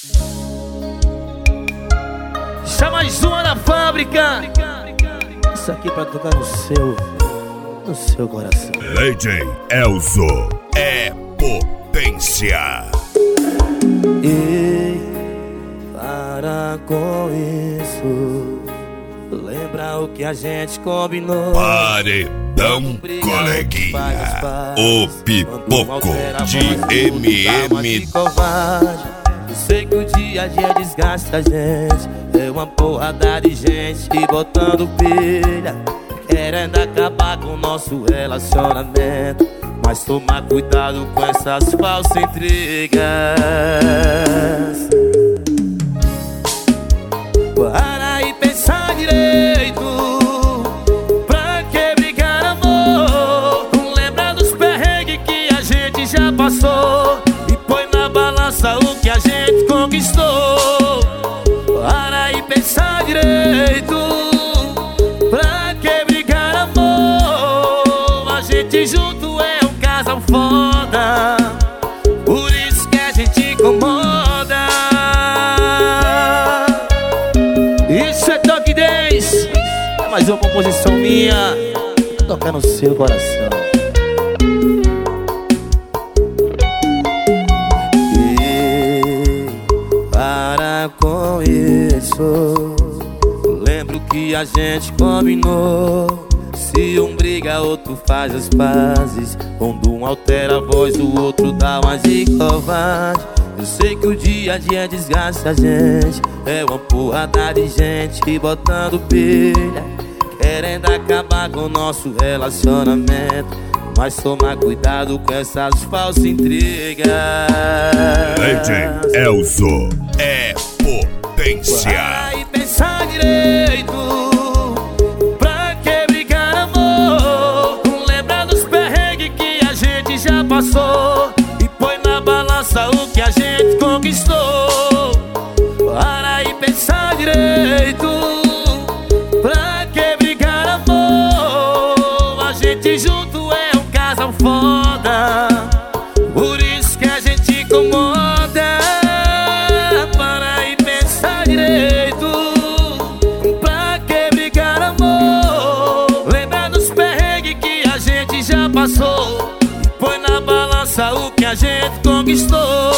Chama mais uma da fábrica. Isso aqui pra tocar no seu coração. DJ Elzo é potência. Ei, para com isso. Lembra o que a gente combinou. Paredão coleguinha, o pipoco de MM. Eu sei que o dia a dia desgasta a gente. É uma porrada de gente botando pilha, querendo acabar com o nosso relacionamento. Mas toma cuidado com essas falsas intrigas. Para e pensar direito. Pra que brigar, amor? Lembra dos perrengues que a gente já passou e põe na balança o que a gente conquistou. Para e pensar direito. Pra que brigar, amor? A gente junto é um casal foda, por isso que a gente incomoda. Isso é Toque 10. É mais uma composição minha pra tocar no seu coração. E para com isso. Lembro que a gente combinou. Se um briga, outro faz as pazes. Quando um altera a voz, o outro dá uma de covarde. Eu sei que o dia a dia desgasta a gente. É uma porrada de gente botando pilha, querendo acabar com o nosso relacionamento. Mas toma cuidado com essas falsas intrigas. DJ Elzo é potência. Para e pensar direito. Pra que brigar, amor? Lembra dos perrengues que a gente já passou e põe na balança o que a gente conquistou. Para e pensar direito. Pra que brigar, amor? A gente junto é um casal foda, por isso que a gente incomoda. Para e pensar direito. Pra que brigar, amor? Lembra dos perrengues que a gente já passou e põe na balança o que a gente conquistou.